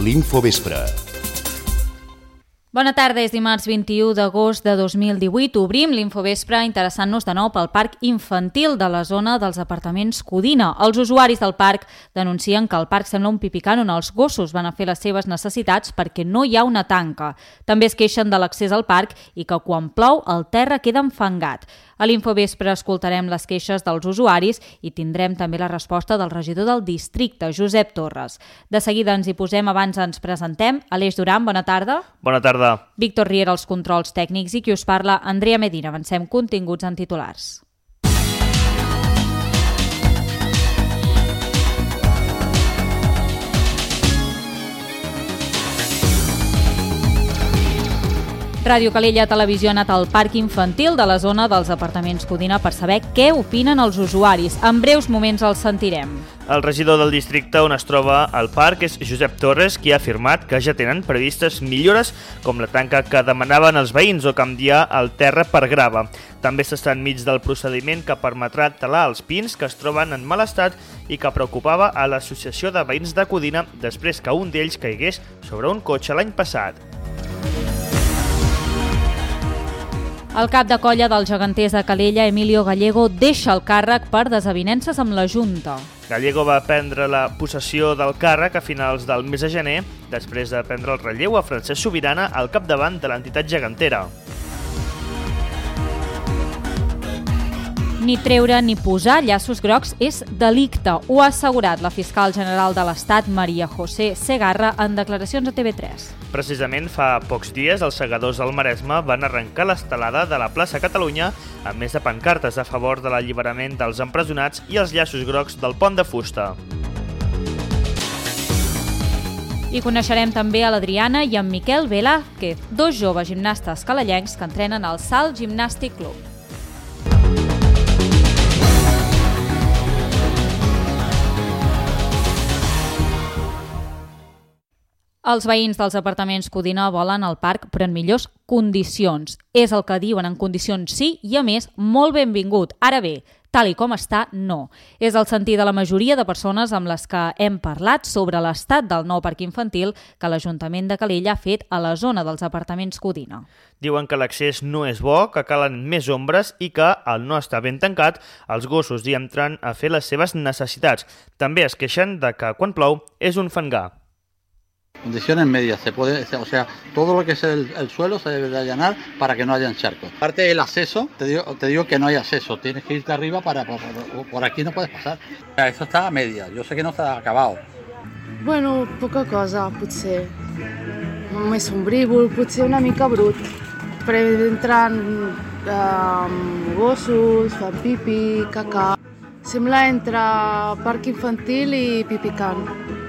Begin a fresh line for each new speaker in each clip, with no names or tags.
l'Infovespre.
Bona tarda, és dimarts 21 d'agost de 2018. Obrim l'Infovespre interessant-nos de nou pel parc infantil de la zona dels apartaments Codina. Els usuaris del parc denuncien que el parc sembla un pipicant on els gossos van a fer les seves necessitats perquè no hi ha una tanca. També es queixen de l'accés al parc i que quan plou el terra queda enfangat. A l'Infovespre escoltarem les queixes dels usuaris i tindrem també la resposta del regidor del districte, Josep Torres. De seguida ens hi posem, abans ens presentem. Aleix Duran, bona tarda.
Bona tarda.
Víctor Riera, els controls tècnics, i qui us parla, Andrea Medina. Avancem continguts en titulars. Ràdio Calella Televisió ha anat al parc infantil de la zona dels apartaments Codina per saber què opinen els usuaris. En breus moments els sentirem.
El regidor del districte on es troba el parc és Josep Torres, qui ha afirmat que ja tenen previstes millores com la tanca que demanaven els veïns o canviar el terra per grava. També s'està enmig del procediment que permetrà talar els pins que es troben en mal estat i que preocupava a l'Associació de Veïns de Codina després que un d'ells caigués sobre un cotxe l'any passat.
El cap de colla dels geganters de Calella, Emilio Gallego, deixa el càrrec per desavinences amb la Junta.
Gallego va prendre la possessió del càrrec a finals del mes de gener, després de prendre el relleu a Francesc Subirana al capdavant de l'entitat gegantera.
Ni treure ni posar llaços grocs és delicte, ho ha assegurat la fiscal general de l'Estat, Maria José Segarra, en declaracions a TV3.
Precisament fa pocs dies els segadors del Maresme van arrencar l'estelada de la plaça Catalunya amb més de pancartes a favor de l'alliberament dels empresonats i els llaços grocs del pont de fusta.
I coneixerem també a l'Adriana i en Miquel Velázquez, dos joves gimnastes calellencs que entrenen al Salt Gimnàstic Club. Els veïns dels apartaments Codina volen el parc, però en millors condicions. És el que diuen, en condicions sí, i a més, molt benvingut. Ara bé, tal i com està, no. És el sentir de la majoria de persones amb les que hem parlat sobre l'estat del nou parc infantil que l'Ajuntament de Calella ha fet a la zona dels apartaments Codina.
Diuen que l'accés no és bo, que calen més ombres i que, al no estar ben tancat, els gossos hi entren a fer les seves necessitats. També es queixen de que, quan plou, és un fangar.
Condiciones medias, o sea, todo lo que es el suelo se debe de allanar para que no haya charcos. Aparte del acceso, te digo que no hay acceso, tienes que irte arriba por aquí no puedes pasar. Eso está a media, yo sé que no está acabado.
Bueno, poca cosa, potser. Més ombrívol, potser una mica brut. Però entren gossos, fan pipi, caca. Sembla entre parc infantil i pipicant.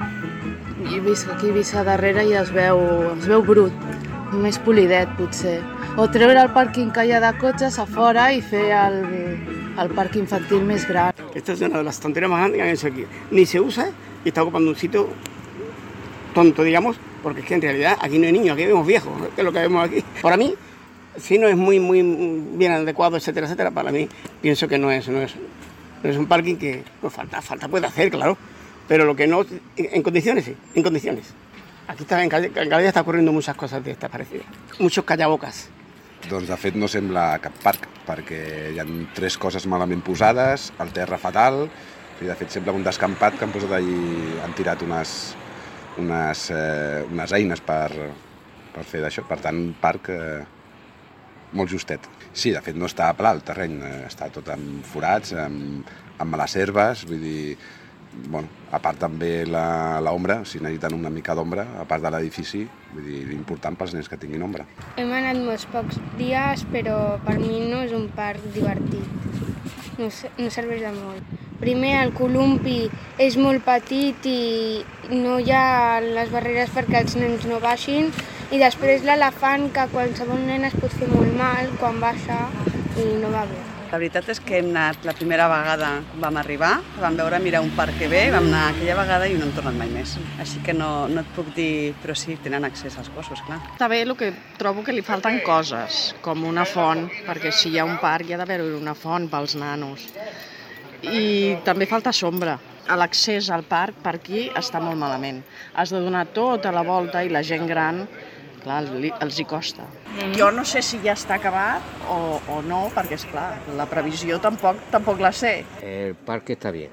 I vist a darrere i es veu brut, més polidet potser. O treure el pàrquing que hi ha de cotxes a fora i fer el parc infantil més gran.
Esta es una de las tonterías más grandes que han hecho aquí. Ni se usa y está ocupando un sitio tonto, digamos, porque es que en realidad aquí no hay niños, aquí vemos viejos, que es lo que vemos aquí. Para mí, si no es muy bien adecuado, etcétera, etcétera, para mí pienso que no es un parking que falta puede hacer, claro. Pero lo que no, en condiciones sí, en condiciones. Aquí está, en Calella està ocurriendo muchas cosas de estas parecidas. Muchos callabocas.
Doncs de fet no sembla cap parc, perquè hi ha tres coses malament posades, el terra fatal, i de fet sembla un descampat que han posat allí, han tirat unes eines per fer d'això. Per tant, parc molt justet. Sí, de fet no està pla el terreny, està tot amb forats, amb males herbes, vull dir... Bueno, a part també l'ombra, si necessiten una mica d'ombra, a part de l'edifici, vull dir, important pels nens que tinguin ombra.
Hem anat molts pocs dies, però per mi no és un parc divertit, no serveix de molt. Primer, el columpi és molt petit i no hi ha les barreres perquè els nens no baixin, i després l'elefant, que qualsevol nen es pot fer molt mal quan baixa i no va bé.
La veritat és que hem anat la primera vegada quan vam arribar, vam veure mirar un parc que ve, vam anar aquella vegada i no hem tornat mai més. Així que no et puc dir, però sí, tenen accés als gossos, clar.
Està bé, el que trobo que li falten coses, com una font, perquè si hi ha un parc hi ha d'haver una font pels nanos. i també falta sombra. L'accés al parc per aquí està molt malament. Has de donar tota la volta i la gent gran, clar, els hi costa. Jo no sé si ja està acabat o no, perquè, esclar, la previsió tampoc la sé.
El parque está bien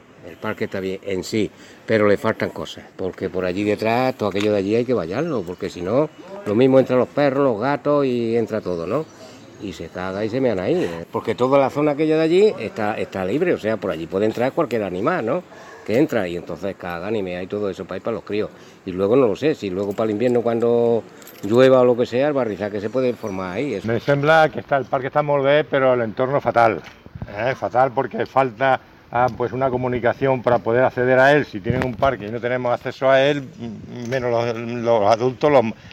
en sí, pero le faltan cosas, porque por allí detrás, todo aquello de allí hay que vallarlo, porque si no, lo mismo entran los perros, los gatos y entra todo, ¿no? Y se caga y se mean ahí, porque toda la zona aquella de allí está libre, o sea, por allí puede entrar cualquier animal, ¿no? Que entra y entonces cagan y mea y todo eso para ir para los críos. Y luego no lo sé, si luego para el invierno cuando llueva o lo que sea, el barrizaje se puede formar ahí.
Me sembla que el parque está molt bé, pero el entorno fatal. Fatal porque falta pues una comunicación para poder acceder a él. Si tienen un parque y no tenemos acceso a él, menos los adultos,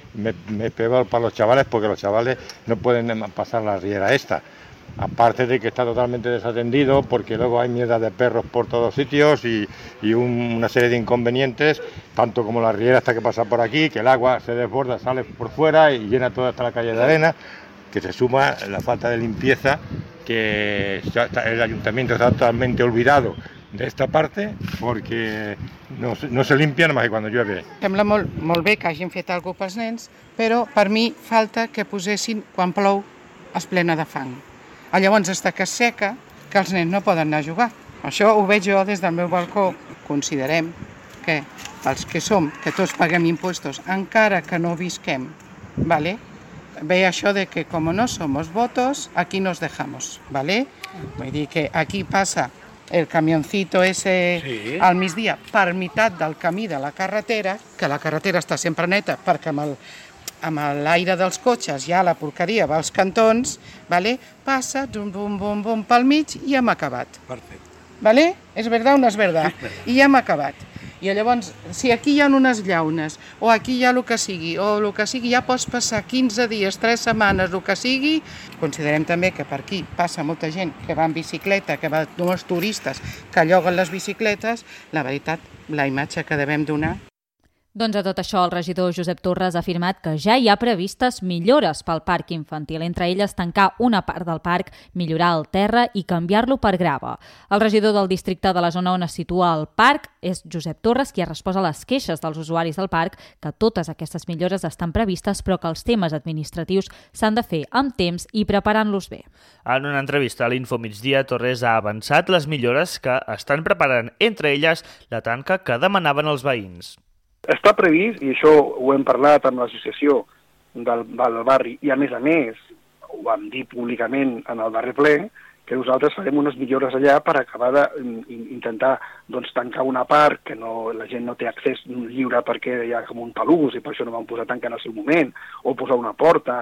me pego para los chavales, porque los chavales no pueden pasar la riera esta. Aparte de que está totalmente desatendido, porque luego hay mierda de perros por todos sitios y una serie de inconvenientes, tanto como la riera hasta que pasa por aquí, que el agua se desborda, sale por fuera y llena toda esta la calle de arena, que se suma la falta de limpieza, que el ayuntamiento está totalmente olvidado de esta parte, porque no se limpia nomás que cuando llueve.
Sembla molt bé que hagin fet alguna cosa pels nens, però per mi falta que posessin, quan plou, es plena de fang. Llavors està que es seca, que els nens no poden anar a jugar. Això ho veig jo des del meu balcó. Considerem que els que som, que tots paguem impuestos, encara que no visquem, ¿vale? Ve això de que com no somos votos, aquí nos dejamos, ¿vale? Vull dir que aquí passa el camioncito ese al migdia per meitat del camí de la carretera, que la carretera està sempre neta perquè amb l'aire dels cotxes ja la porqueria va als cantons, vale? Passa, bum, pel mig i hem acabat.
Perfecte.
Vale? És verdad o no és verdad? I ja hem acabat. I llavors, si aquí hi ha unes llaunes, o aquí hi ha el que sigui, ja pots passar 15 dies, 3 setmanes, el que sigui. Considerem també que per aquí passa molta gent que va en bicicleta, que va molts turistes que lloguen les bicicletes. La veritat, la imatge que devem donar.
Doncs a tot això, el regidor Josep Torres ha afirmat que ja hi ha previstes millores pel parc infantil, entre elles tancar una part del parc, millorar el terra i canviar-lo per grava. El regidor del districte de la zona on es situa el parc és Josep Torres, qui ha respost a les queixes dels usuaris del parc que totes aquestes millores estan previstes, però que els temes administratius s'han de fer amb temps i preparant-los bé.
En una entrevista a l'Info Migdia, Torres ha avançat les millores que estan preparant, entre elles la tanca que demanaven els veïns.
Està previst, i això ho hem parlat amb l'associació del barri, i a més, ho vam dir públicament en el darrer ple, que nosaltres farem unes millores allà per acabar d'intentar tancar una part que la gent no té accés lliure perquè hi ha com un talús i per això no van posar tanca en el seu moment, o posar una porta,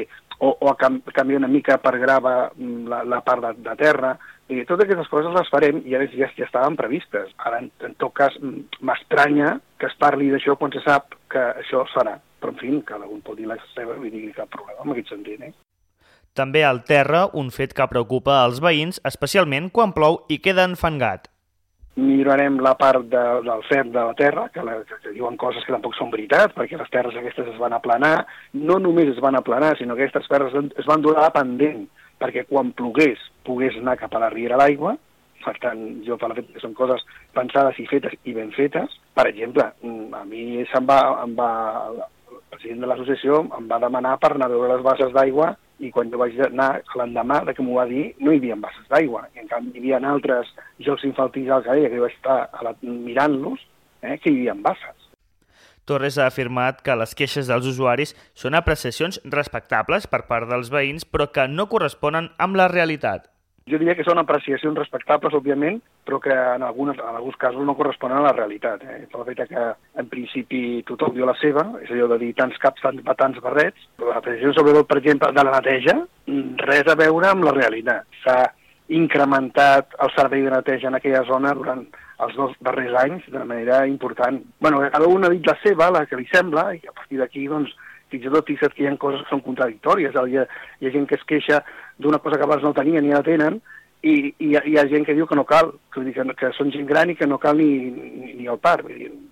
o canviar una mica per grava la part de terra. I totes aquestes coses les farem i ja estaven previstes. Ara, en tot cas, m'estranya que es parli d'això quan se sap que això es farà. Però, en fi, cada un pot dir la seva, vull dir, cap problema en aquest sentit.
També al terra, un fet que preocupa als veïns, especialment quan plou i queda enfangat.
Millorarem la part del fet de la terra, que diuen coses que tampoc són veritat, perquè les terres aquestes es van aplanar. No només es van aplanar, sinó que aquestes terres es van donar pendent, perquè quan plogués pogués anar cap a la riera l'aigua. Per tant, jo per la fet que són coses pensades i fetes i ben fetes. Per exemple, a mi el president de l'associació em va demanar per anar a veure les basses d'aigua i quan jo vaig anar l'endemà que m'ho va dir no hi havia basses d'aigua. I en canvi hi havia altres jocs infantils al carrer que jo vaig estar mirant-los que hi havia basses.
Torres ha afirmat que les queixes dels usuaris són apreciacions respectables per part dels veïns, però que no corresponen amb la realitat.
Jo diria que són apreciacions respectables, òbviament, però que en alguns casos no corresponen a la realitat. La veritat que, en principi, tothom diu la seva, és allò de dir tants caps, tants barrets, però l'apreciació, sobretot, per exemple, de la neteja, res a veure amb la realitat. S'ha incrementat el servei de neteja en aquella zona durant els 2 darrers anys de manera important. Cada un ha dit la seva, la que li sembla, i a partir d'aquí, fins i tot fixa't que hi ha coses que són contradictòries. Hi ha gent que es queixa d'una cosa que abans no tenien ni la tenen, i hi ha gent que diu que no cal, que són gent gran i que no cal ni el parc.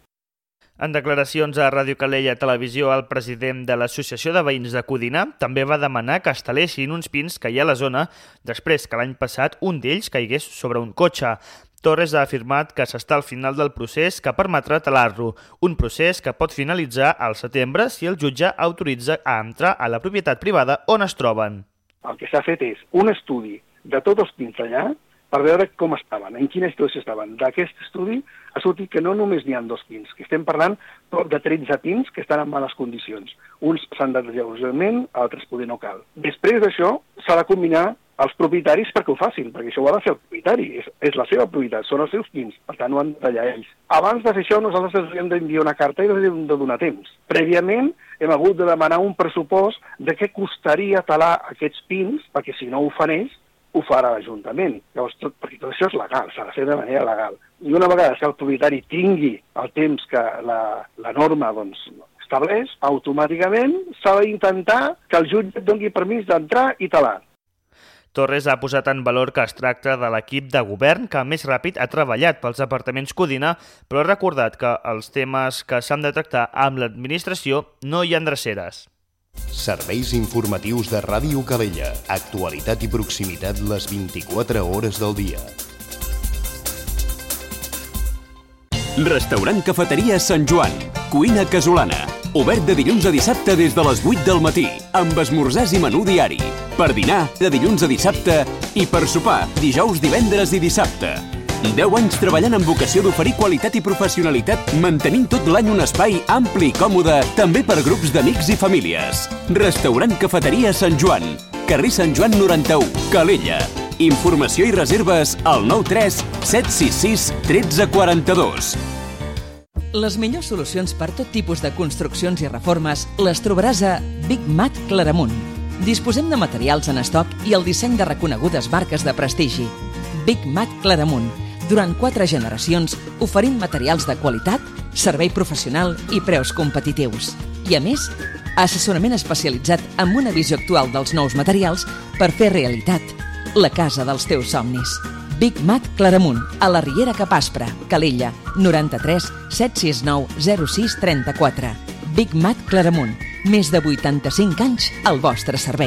En declaracions a Ràdio Calella Televisió, el president de l'Associació de Veïns de Codina també va demanar que es talessin uns pins que hi ha a la zona després que l'any passat un d'ells caigués sobre un cotxe. Torres ha afirmat que s'està al final del procés que permetrà talar-lo, un procés que pot finalitzar al setembre si el jutge autoritza a entrar a la propietat privada on es troben.
El que s'ha fet és un estudi de tots els pins d'allà per veure com estaven, en quina situació estaven. D'aquest estudi ha sortit que no només n'hi ha 2 pins, que estem parlant de 13 pins que estan en males condicions. Uns s'han de lleugerament, altres poder no cal. Després d'això s'ha de combinar els propietaris perquè ho facin, perquè això ho ha de fer el propietari, és la seva propietat, són els seus pins, per tant ho han de tallar ells. Abans de fer això nosaltres hem d'enviar una carta i hem de donar temps. Prèviament hem hagut de demanar un pressupost de què costaria talar aquests pins, perquè si no ho fan ells, ho farà l'Ajuntament. Llavors, perquè tot això és legal, s'ha de fer de manera legal. I una vegada que el propietari tingui el temps que la norma estableix, automàticament s'ha d'intentar que el jutge et doni permís d'entrar i talar.
Torres ha posat en valor que es tracta de l'equip de govern que més ràpid ha treballat pels apartaments Codina, però ha recordat que els temes que s'han de tractar amb l'administració no hi ha dreceres.
Serveis informatius de Ràdio Calella. Actualitat i proximitat les 24 hores del dia.
Restaurant Cafeteria Sant Joan. Cuina casolana. Obert de dilluns a dissabte des de les 8 del matí, amb esmorzars i menú diari. Per dinar, de dilluns a dissabte, i per sopar, dijous, divendres i dissabte. 10 anys treballant amb vocació d'oferir qualitat i professionalitat, mantenint tot l'any un espai ampli i còmode, també per grups d'amics i famílies. Restaurant Cafeteria Sant Joan. Carrer Sant Joan 91, Calella. Informació i reserves al 93 766 1342.
Les millors solucions per tot tipus de construccions i reformes les trobaràs a Big Mat Claramunt. Disposem de materials en estoc i el disseny de reconegudes marques de prestigi. Big Mat Claramunt. Durant 4 generacions, oferint materials de qualitat, servei professional i preus competitius. I a més, assessorament especialitzat amb una visió actual dels nous materials per fer realitat la casa dels teus somnis. Big Mat Claramunt, a la Riera Capaspra, Calella, 93 769 06 34. Big Mat Claramunt, més de 85 anys al vostre servei.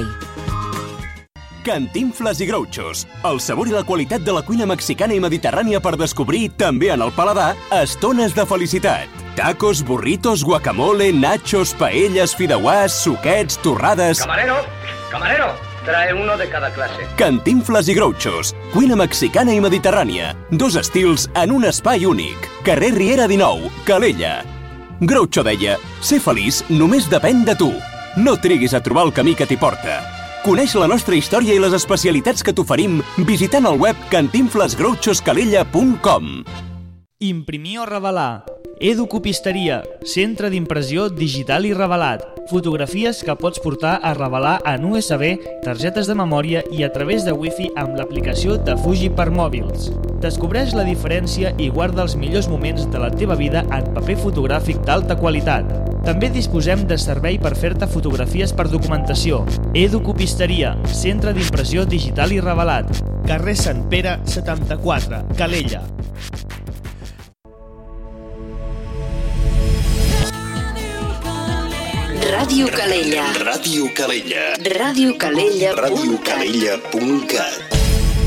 Cantinfles i Grouchos, el sabor i la qualitat de la cuina mexicana i mediterrània per descobrir, també en el paladar, estones de felicitat. Tacos, burritos, guacamole, nachos, paelles, fideuàs, suquets, torrades...
Camarero, trae uno de cada clase.
Cantinfles i Grouchos, cuina mexicana i mediterrània. 2 estils en un espai únic. Carrer Riera 19, Calella. Groucho deia, ser feliç només depèn de tu. No triguis a trobar el camí que t'hi porta. Coneix la nostra història i les especialitats que t'oferim visitant el web cantinflesgrouchoscalella.com.
Imprimir o revelar. Educopisteria, centre d'impressió digital i revelat. Fotografies que pots portar a revelar en USB, targetes de memòria i a través de Wi-Fi amb l'aplicació de Fuji per mòbils. Descobreix la diferència i guarda els millors moments de la teva vida en paper fotogràfic d'alta qualitat. També disposem de servei per fer-te fotografies per documentació. Educopisteria, centre d'impressió digital i revelat. Carrer Sant Pere 74, Calella.
Ràdio Calella.
Ràdio Calella.
RadioCalella.cat.
RadioCalella.cat.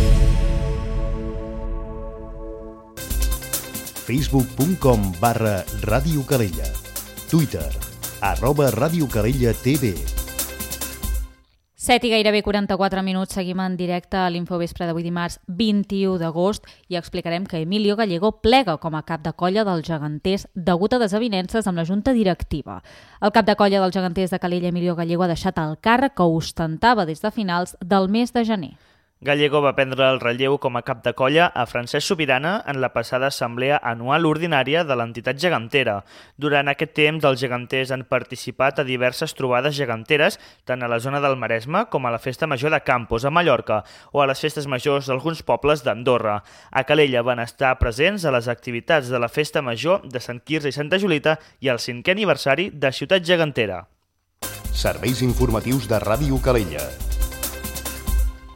Facebook.com/Ràdio Calella. Twitter @Ràdio Calella TV.
7 i gairebé 44 minuts, seguim en directe a l'Infovespre d'avui dimarts 21 d'agost i explicarem que Emilio Gallego plega com a cap de colla dels geganters degut a desavinences amb la junta directiva. El cap de colla dels geganters de Calella, Emilio Gallego, ha deixat el càrrec que ostentava des de finals del mes de gener.
Gallego va prendre el relleu com a cap de colla a Francesc Subirana en la passada assemblea anual ordinària de l'entitat gegantera. Durant aquest temps, els geganters han participat a diverses trobades geganteres, tant a la zona del Maresme com a la Festa Major de Campos, a Mallorca, o a les festes majors d'alguns pobles d'Andorra. A Calella van estar presents a les activitats de la Festa Major de Sant Quirze i Santa Julita i al 5è aniversari de Ciutat Gegantera.
Serveis informatius de Ràdio Calella.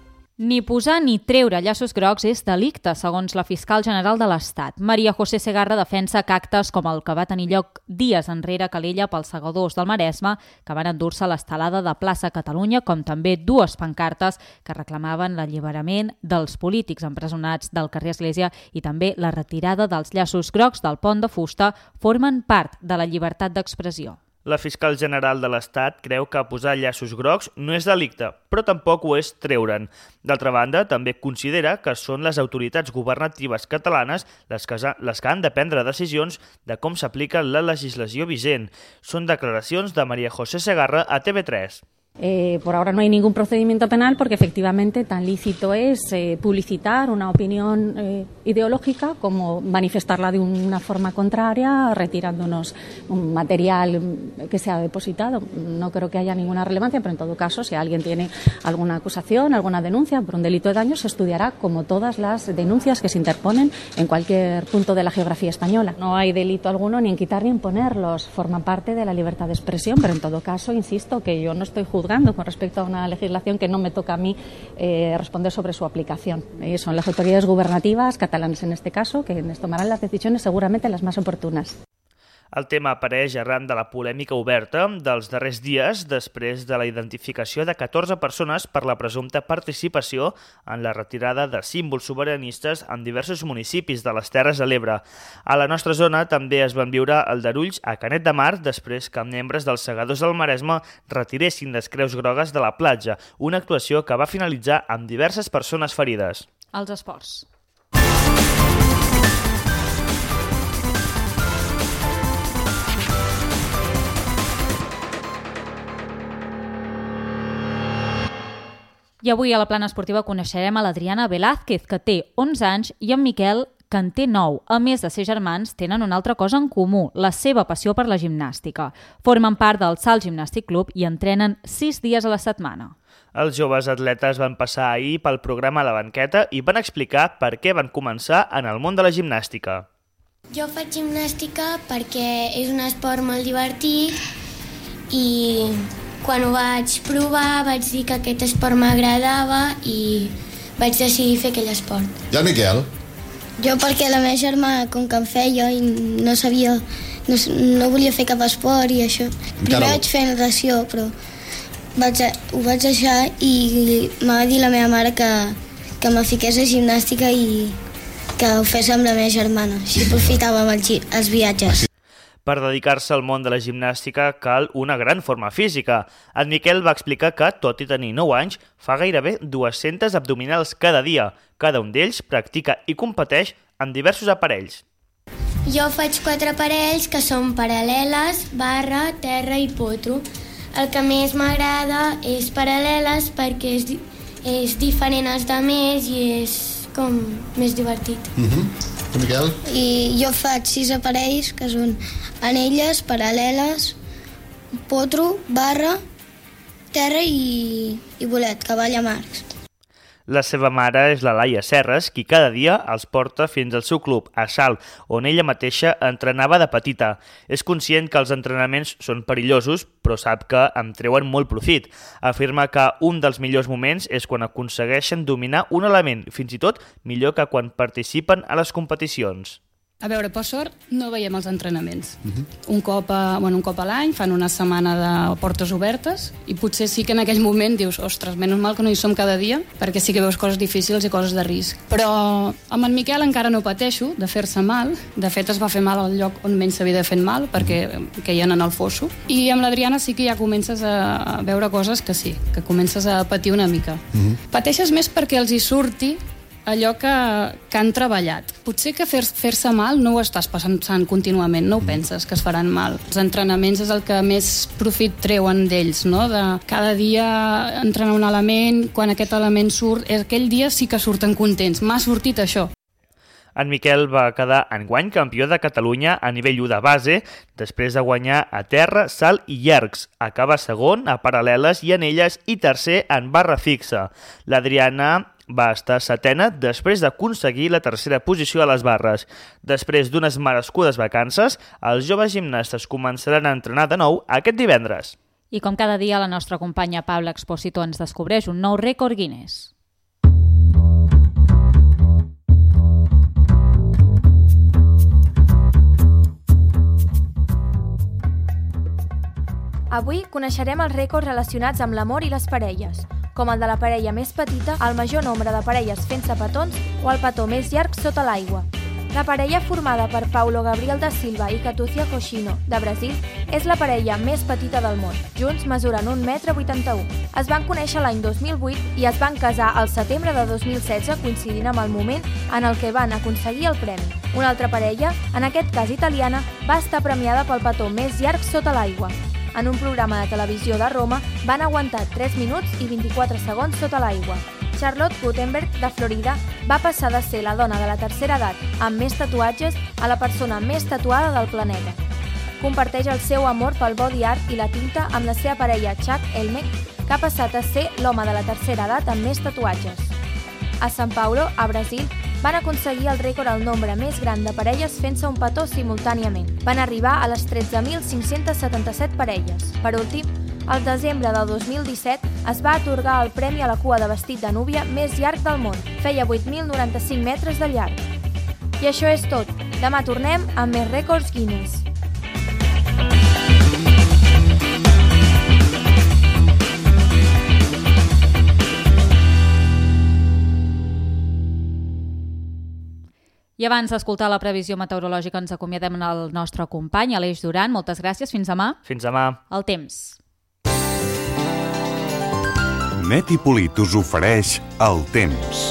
Ni posar ni treure llaços grocs és delicte, segons la fiscal general de l'Estat. Maria José Segarra defensa que actes com el que va tenir lloc dies enrere a Calella pels segadors del Maresme, que van endur-se a l'estelada de Plaça Catalunya, com també 2 pancartes que reclamaven l'alliberament dels polítics empresonats del carrer Església i també la retirada dels llaços grocs del pont de fusta, formen part de la llibertat d'expressió.
La fiscal general de l'Estat creu que posar llaços grocs no és delicte, però tampoc ho és treure'n. D'altra banda, també considera que són les autoritats governatives catalanes les que han de prendre decisions de com s'aplica la legislació vigent. Són declaracions de Maria José Segarra a TV3.
Por ahora no hay ningún procedimiento penal porque efectivamente tan lícito es publicitar una opinión ideológica como manifestarla de una forma contraria, retirándonos un material que se ha depositado. No creo que haya ninguna relevancia, pero en todo caso, si alguien tiene alguna acusación, alguna denuncia por un delito de daño, se estudiará como todas las denuncias que se interponen en cualquier punto de la geografía española. No hay delito alguno ni en quitar ni en ponerlos. Forman parte de la libertad de expresión, pero en todo caso, insisto, que yo no estoy juzgando con respecto a una legislación que no me toca a mí responder sobre su aplicación. Son las autoridades gubernativas catalanas en este caso que tomarán las decisiones seguramente las más oportunas.
El tema apareix arran de la polèmica oberta dels darrers dies després de la identificació de 14 persones per la presumpta participació en la retirada de símbols sobiranistes en diversos municipis de les Terres de l'Ebre. A la nostra zona també es van viure aldarulls a Canet de Mar després que membres dels segadors del Maresme retiressin les creus grogues de la platja, una actuació que va finalitzar amb diverses persones ferides.
Els esports. I avui a la plana esportiva coneixerem a l'Adriana Velázquez, que té 11 anys, i en Miquel, que en té 9. A més de ser germans, tenen una altra cosa en comú, la seva passió per la gimnàstica. Formen part del Salt Gimnàstic Club i entrenen 6 dies a la setmana.
Els joves atletes van passar ahir pel programa La Banqueta i van explicar per què van començar en el món de la gimnàstica.
Jo faig gimnàstica perquè és un esport molt divertit i quan ho vaig provar vaig dir que aquest esport m'agradava i vaig decidir fer aquell esport.
I el Miquel?
Jo perquè la meva germana, com que em feia i no sabia, no volia fer cap esport i això. Primer vaig fer natació, però ho vaig deixar i m'ha dit la meva mare que me fiqués a gimnàstica i que ho fes amb la meva germana. Així aprofitava amb els viatges.
Per dedicar-se al món de la gimnàstica cal una gran forma física. En Miquel va explicar que, tot i tenir 9 anys, fa gairebé 200 abdominals cada dia. Cada un d'ells practica i competeix en diversos aparells.
Jo faig 4 aparells que són paral·leles, barra, terra i potro. El que més m'agrada és paral·leles perquè és diferent als altres i és com més divertit.
Miquel?
I jo faig 6 aparells que són anelles, paral·leles, potro, barra, terra i bolet, cavall a marcs.
La seva mare és la Laia Serres, qui cada dia els porta fins al seu club, a Salt, on ella mateixa entrenava de petita. És conscient que els entrenaments són perillosos, però sap que en treuen molt profit. Afirma que un dels millors moments és quan aconsegueixen dominar un element, fins i tot millor que quan participen a les competicions.
A veure, per sort, no veiem els entrenaments. Un cop a l'any fan una setmana de portes obertes i potser sí que en aquell moment dius, ostres, menys mal que no hi som cada dia, perquè sí que veus coses difícils i coses de risc. Però amb en Miquel encara no pateixo de fer-se mal. De fet, es va fer mal al lloc on menys s'havia de fer mal, perquè queien en el fosso. I amb l'Adriana sí que ja comences a veure coses que sí, que comences a patir una mica. Pateixes més perquè els hi surti allò que han treballat. Potser que fer-se mal no ho estàs pensant contínuament, no ho penses que es faran mal. Els entrenaments és el que més profit treuen d'ells, no? De cada dia entrenar un element, quan aquest element surt, aquell dia sí que surten contents. M'ha sortit això.
En Miquel va quedar enguany campió de Catalunya a nivell 1 de base, després de guanyar a terra, salt i llargs. Acaba segon a paral·leles i anelles i tercer en barra fixa. L'Adriana va estar setena després d'aconseguir la tercera posició a les barres. Després d'unes merescudes vacances, els joves gimnastes començaran a entrenar de nou aquest divendres.
I com cada dia, la nostra companya Paula Expósito ens descobreix un nou rècord Guinness.
Avui coneixerem els rècords relacionats amb l'amor i les parelles, com el de la parella més petita, el major nombre de parelles fent-se petons o el petó més llarg sota l'aigua. La parella formada per Paulo Gabriel da Silva i Catucia Coxino, de Brasil, és la parella més petita del món. Junts mesuren 1,81 m. Es van conèixer l'any 2008 i es van casar al setembre de 2016, coincidint amb el moment en el que van aconseguir el premi. Una altra parella, en aquest cas italiana, va estar premiada pel petó més llarg sota l'aigua. En un programa de televisió de Roma van aguantar 3 minuts i 24 segons sota l'aigua. Charlotte Gutenberg, de Florida, va passar de ser la dona de la tercera edat amb més tatuatges a la persona més tatuada del planeta. Comparteix el seu amor pel body art i la tinta amb la seva parella Chuck Elmeck, que ha passat a ser l'home de la tercera edat amb més tatuatges. A São Paulo, a Brasil, van aconseguir el rècord al nombre més gran de parelles fent-se un petó simultàniament. Van arribar a les 13.577 parelles. Per últim, al desembre del 2017 es va atorgar el premi a la cua de vestit de núvia més llarg del món. Feia 8.095 metres de llarg. I això és tot. Demà tornem amb més rècords Guinness.
I abans d'escoltar la previsió meteorològica ens acomiadem el nostre company, Aleix Duran. Moltes gràcies. Fins demà.
Fins demà.
El temps.
Net i Polit us ofereix el temps.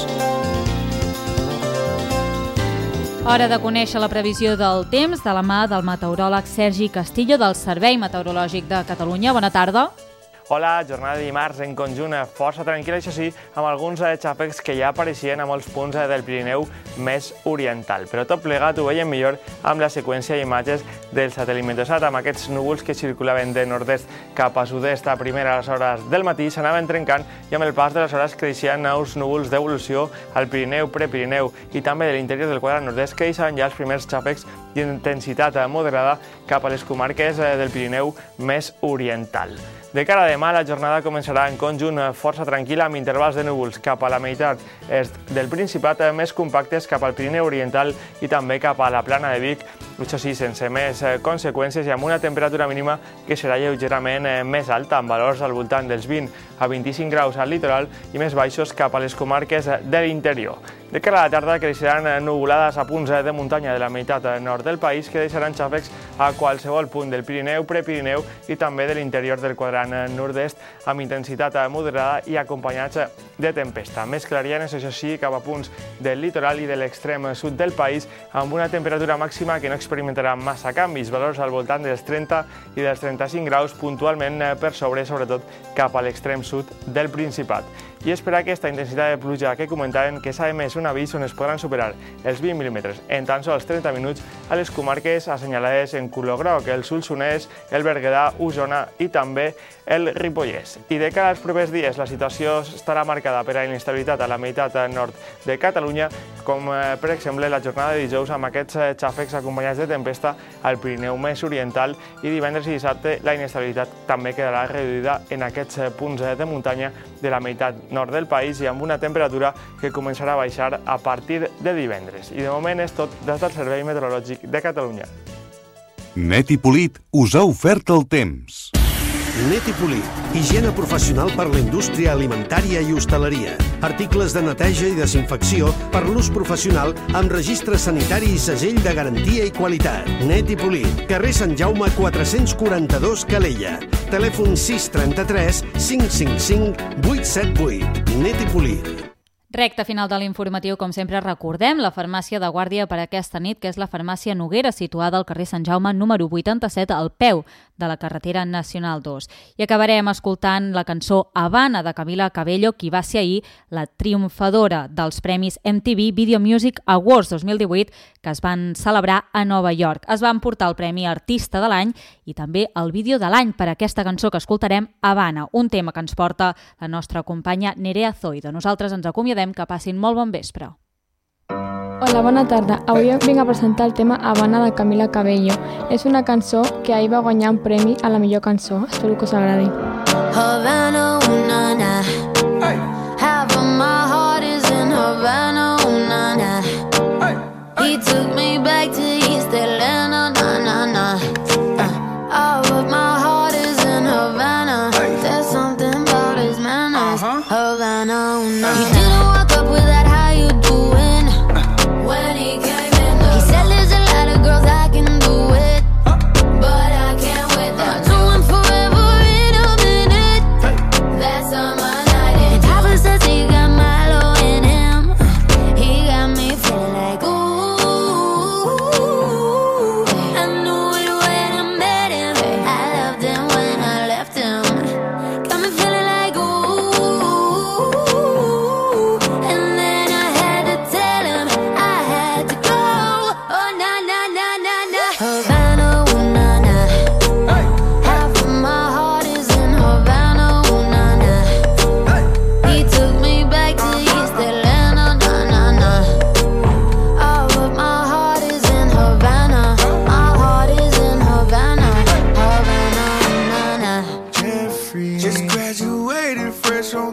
Hora de conèixer la previsió del temps de la mà del meteoròleg Sergi Castillo del Servei Meteorològic de Catalunya. Bona tarda.
Hola, jornada de dimarts en conjunt força tranquil·la, això sí, amb alguns xàfecs que ja apareixien a molts punts del Pirineu més oriental. Però tot plegat ho veiem millor amb la seqüència d'imatges del satèl·lit Meteosat, amb aquests núvols que circulaven de nord-est cap a sud-est a primeres hores del matí, s'anaven trencant i amb el pas de les hores creixien nous núvols d'evolució al Pirineu, Prepirineu i també de l'interior del quadrat nord-est, que deixaven ja els primers xàfecs d'intensitat moderada cap a les comarques del Pirineu més oriental. De cara a demà, la jornada començarà en conjunt força tranquil·la amb intervals de núvols cap a la meitat est del Principat, més compactes cap al Pirineu oriental i també cap a la plana de Vic, això sí, sense més conseqüències i amb una temperatura mínima que serà lleugerament més alta, amb valors al voltant dels 20 a 25 graus al litoral i més baixos cap a les comarques de l'interior. De cara a la tarda creixeran nuvolades a punts de muntanya de la meitat nord del país que deixaran xàfecs a qualsevol punt del Pirineu, Prepirineu i també de l'interior del quadrant nord-est amb intensitat moderada i acompanyats de tempesta. Més clarianes, això sí, cap a punts del litoral i de l'extrem sud del país amb una temperatura màxima que no experimentarà massa canvis, valors al voltant dels 30 i dels 35 graus puntualment per sobre, sobretot cap a l'extrem sud del Principat. I és per aquesta intensitat de pluja que comentàvem que s'ha emès un avís on es podran superar els 20 mil·límetres en tan sols 30 minuts a les comarques assenyalades en color groc, el Solsonès, el Berguedà, Osona i també el Ripollès. I de cara als propers dies la situació estarà marcada per la inestabilitat a la meitat nord de Catalunya, com per exemple la jornada de dijous amb aquests xàfecs acompanyats de tempesta al Pirineu més oriental i divendres i dissabte la inestabilitat també quedarà reduïda en aquests punts de muntanya de la meitat nord del país i amb una temperatura que començarà a baixar a partir de divendres. I de moment és tot des del Servei Meteorològic de Catalunya.
Net i Polit us ha ofert el temps.
Net i Polit, higiene professional per la indústria alimentària i hostaleria. Articles de neteja i desinfecció per l'ús professional amb registre sanitari i segell de garantia i qualitat. Net i Polit, carrer Sant Jaume 442 Calella. Telèfon 633 555 878. Net i Polit.
Recte final de l'informatiu, com sempre recordem, la farmàcia de guàrdia per aquesta nit, que és la farmàcia Noguera, situada al carrer Sant Jaume número 87, al peu de la carretera Nacional 2. I acabarem escoltant la cançó Havana de Camila Cabello, qui va ser ahir la triomfadora dels premis MTV Video Music Awards 2018, que es van celebrar a Nova York. Es van portar el Premi Artista de l'any i també el vídeo de l'any per aquesta cançó que escoltarem, Havana, un tema que ens porta la nostra companya Nerea Zoido. Nosaltres ens acomiadem, que passin molt bon vespre.
Hola, bona tarda. Avui vinc a presentar el tema Havana de Camila Cabello. És una cançó que ahir va guanyar un premi a la millor cançó. Espero que us agradi.
Havana, una, na. Half of my heart is in Havana, una, na. He took me back to East Atlanta, na, na, na. All of my heart is in Havana.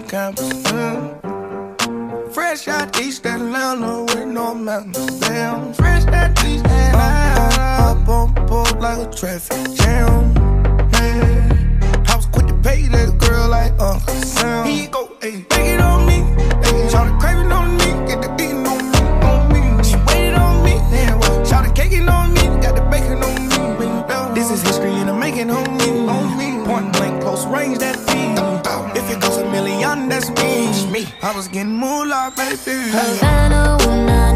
campus. Fresh out East Atlanta with no mountains. Damn, fresh out East Atlanta. Up on board like a traffic jam. Man, I was quick to pay that girl like Uncle Sam. Here you go, ayy, take it on me. Ayy, shout the craving on me, get the beating on me. She waited on me, damn. Shout the caking on me, got the bacon on me. This is history and I'm making on me. Point blank, close range, that feed. If it goes $1 million, that's me. I was getting moolah, baby.
Havana,